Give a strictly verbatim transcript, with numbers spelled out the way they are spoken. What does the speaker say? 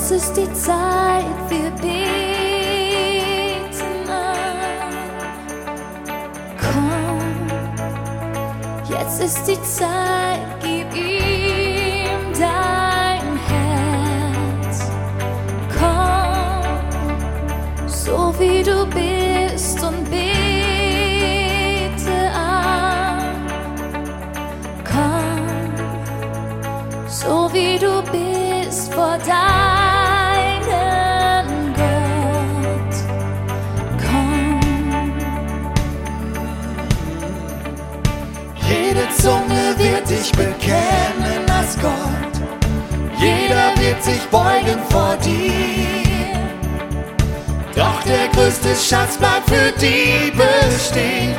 es ist die Zeit, wir beten an. Komm, jetzt ist die Zeit, gib ihm dein Herz. Komm, so wie du bist und bete an. Komm, so wie du bist vor deinem Gott. Komm. Jede Zunge wird dich bekennen als Gott. Jeder wird sich beugen vor dir. Doch der größte Schatz bleibt für die bestehen.